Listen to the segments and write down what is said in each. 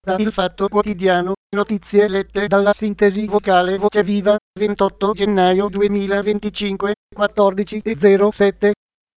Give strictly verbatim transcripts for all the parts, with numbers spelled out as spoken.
da Il Fatto Quotidiano, notizie lette dalla sintesi vocale Voce Viva, ventotto gennaio duemilaventicinque, quattordici e zero sette.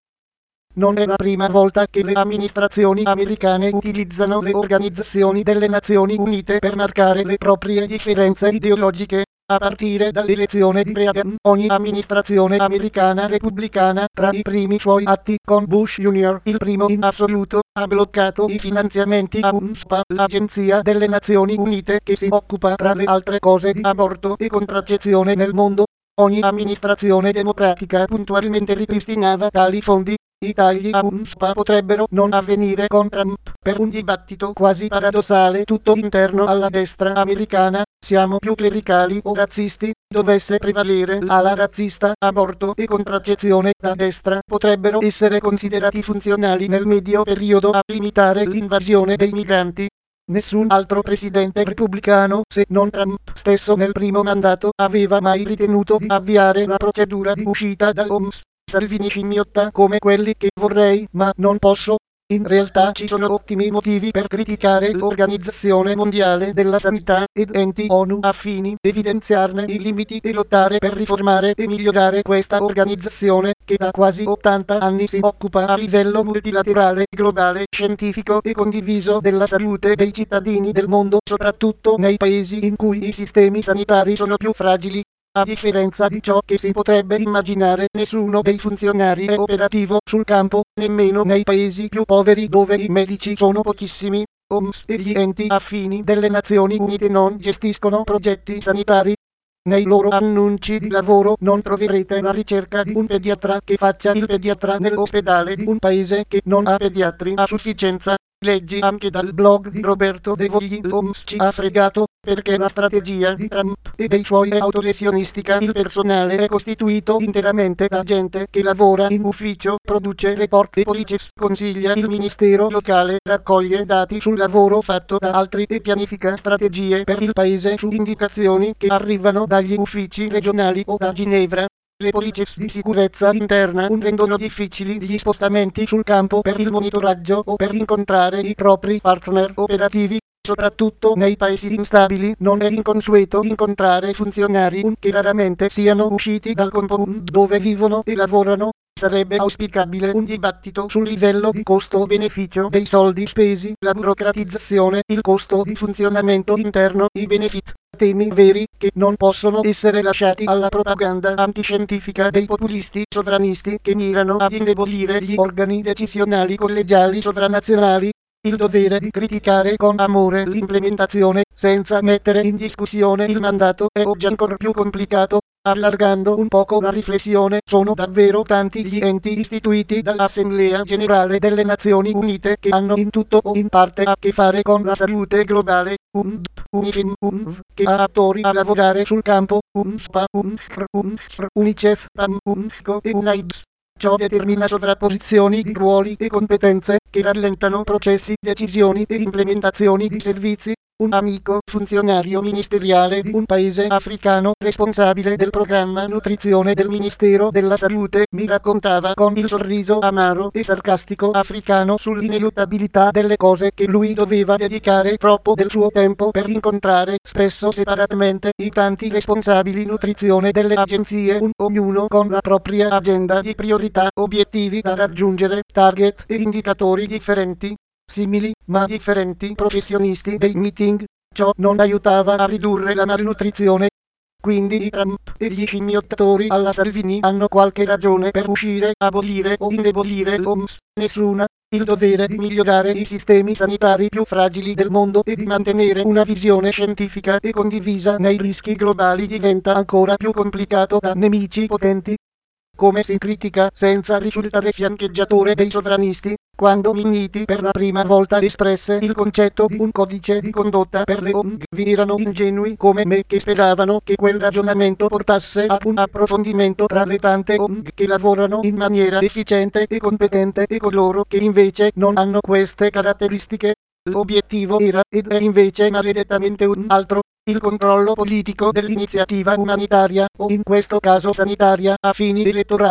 Non è la prima volta che le amministrazioni americane utilizzano le organizzazioni delle Nazioni Unite per marcare le proprie differenze ideologiche. A partire dall'elezione di Reagan, ogni amministrazione americana repubblicana, tra i primi suoi atti con Bush junior, il primo in assoluto, ha bloccato i finanziamenti a U N F P A, l'Agenzia delle Nazioni Unite che si occupa tra le altre cose di aborto e contraccezione nel mondo. Ogni amministrazione democratica puntualmente ripristinava tali fondi. I tagli a U N F P A potrebbero non avvenire con Trump, per un dibattito quasi paradossale tutto interno alla destra americana. Siamo più clericali o razzisti, dovesse prevalere l'ala razzista, aborto e contraccezione da destra potrebbero essere considerati funzionali nel medio periodo a limitare l'invasione dei migranti. Nessun altro presidente repubblicano, se non Trump stesso nel primo mandato, aveva mai ritenuto di avviare la procedura di uscita dall'O M S. Salvini scimmiotta come quelli che vorrei, ma non posso. In realtà ci sono ottimi motivi per criticare l'Organizzazione Mondiale della Sanità ed enti ONU affini, evidenziarne i limiti e lottare per riformare e migliorare questa organizzazione, che da quasi ottanta anni si occupa a livello multilaterale, globale, scientifico e condiviso della salute dei cittadini del mondo, soprattutto nei paesi in cui i sistemi sanitari sono più fragili. A differenza di ciò che si potrebbe immaginare, nessuno dei funzionari è operativo sul campo, nemmeno nei paesi più poveri dove i medici sono pochissimi. O M S e gli enti affini delle Nazioni Unite non gestiscono progetti sanitari. Nei loro annunci di lavoro non troverete la ricerca di un pediatra che faccia il pediatra nell'ospedale di un paese che non ha pediatri a sufficienza. Leggi anche dal blog di Roberto De Vogli. L'O M S ci ha fregato, perché la strategia di Trump e dei suoi è autolesionistica. Il personale è costituito interamente da gente che lavora in ufficio, produce report e policies, consiglia il ministero locale, raccoglie dati sul lavoro fatto da altri e pianifica strategie per il paese su indicazioni che arrivano dagli uffici regionali o da Ginevra. Le policies di sicurezza interna rendono difficili gli spostamenti sul campo per il monitoraggio o per incontrare i propri partner operativi. Soprattutto nei paesi instabili non è inconsueto incontrare funzionari che raramente siano usciti dal compound dove vivono e lavorano. Sarebbe auspicabile un dibattito sul livello di costo-beneficio dei soldi spesi, la burocratizzazione, il costo di funzionamento interno, i benefit. Temi veri che non possono essere lasciati alla propaganda antiscientifica dei populisti sovranisti che mirano ad indebolire gli organi decisionali collegiali sovranazionali. Il dovere di criticare con amore l'implementazione, senza mettere in discussione il mandato, è oggi ancora più complicato. Allargando un poco la riflessione, sono davvero tanti gli enti istituiti dall'Assemblea Generale delle Nazioni Unite che hanno in tutto o in parte a che fare con la salute globale. U N D P, UNIFEM, U N V, che ha attori a lavorare sul campo, U N F P A, U N C R, U N F R, UNICEF, P A M, UNESCO e UNAIDS. Ciò determina sovrapposizioni di ruoli e competenze che rallentano processi, decisioni e implementazioni di servizi. Un amico funzionario ministeriale di un paese africano responsabile del programma nutrizione del Ministero della Salute mi raccontava con il sorriso amaro e sarcastico africano sull'ineluttabilità delle cose che lui doveva dedicare troppo del suo tempo per incontrare, spesso separatamente, i tanti responsabili nutrizione delle agenzie, un, ognuno con la propria agenda di priorità, obiettivi da raggiungere, target e indicatori differenti. Simili, ma differenti professionisti dei meeting. Ciò non aiutava a ridurre la malnutrizione. Quindi i Trump e gli scimmiottatori alla Salvini hanno qualche ragione per uscire, abolire o indebolire l'O M S. Nessuna. Il dovere di migliorare i sistemi sanitari più fragili del mondo e di mantenere una visione scientifica e condivisa nei rischi globali diventa ancora più complicato da nemici potenti. Come si critica, senza risultare fiancheggiatore dei sovranisti, quando Minniti per la prima volta espresse il concetto di un codice di condotta per le O N G, vi erano ingenui come me che speravano che quel ragionamento portasse a un approfondimento tra le tante O N G che lavorano in maniera efficiente e competente e coloro che invece non hanno queste caratteristiche. L'obiettivo era, ed è invece maledettamente un altro, il controllo politico dell'iniziativa umanitaria, o in questo caso sanitaria, a fini elettorali.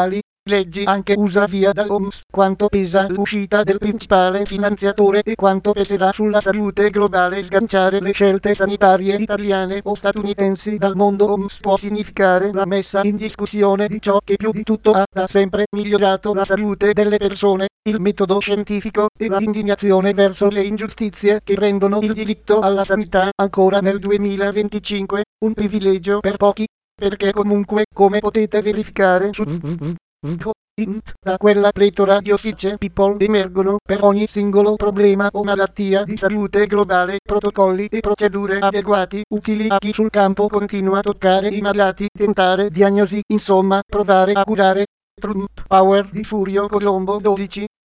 Leggi anche usa via dall'O M S quanto pesa l'uscita del principale finanziatore e quanto peserà sulla salute globale sganciare le scelte sanitarie italiane o statunitensi dal mondo. O M S può significare la messa in discussione di ciò che più di tutto ha da sempre migliorato la salute delle persone, il metodo scientifico e la indignazione verso le ingiustizie che rendono il diritto alla sanità ancora nel duemilaventicinque un privilegio per pochi, perché comunque, come potete verificare su da quella pletora di Office People emergono per ogni singolo problema o malattia di salute globale protocolli e procedure adeguati utili a chi sul campo continua a toccare i malati, tentare diagnosi, insomma provare a curare. Trump Power di Furio Colombo dodici